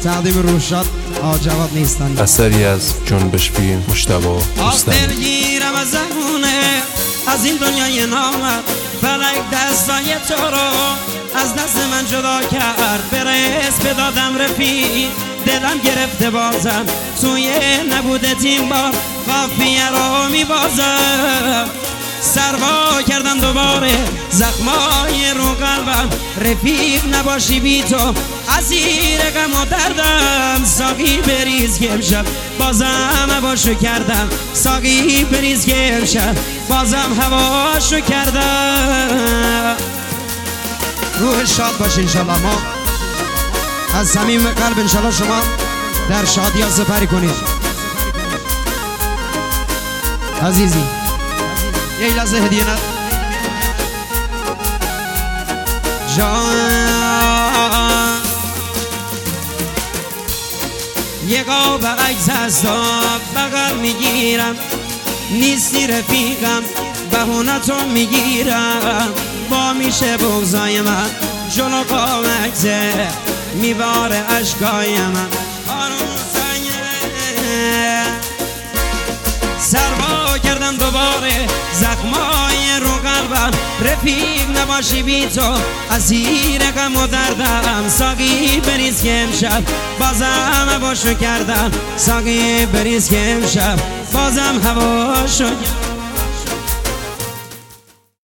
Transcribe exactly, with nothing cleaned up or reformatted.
تقدیم روشاد آجواد نیستن. اثری از جنبش فیلم مجتبی رستمی. دلگیرم از زمونه از این دنیای نامد، فلک دستای تو رو از دست من جدا کرد. برس بدادم رفیق دلم گرفته بازم توی نبوده تیم بار قافیه رو میبازم. سروا کردم دوباره زخمای رو قلبم، رفیق نباشی بی تو اسیر غم و دردم. ساقی بریز که امشب بازم هواشو کردم، ساقی بریز که امشب بازم هواشو کردم. روح شاد باش انشالله. ما از صمیم قلب انشالله شما در شادی ها سپری کنید. عزیزی یه لحظه هدیه ند جان، یه قاب عکس هست بغل میگیرم، نیستی رفیقم بهونتو میگیرم. با میشه بغضای من جلو قاب عکسه میباره عشقای من. آروم سنگه سروا کردم دوباره زخمای رو قلبم، رفیق نباشی بی تو اسیر غم و دردم. ساقی بریز که امشب بازم هواشو کردم، ساقی بریز که امشب بازم هواشو کردم.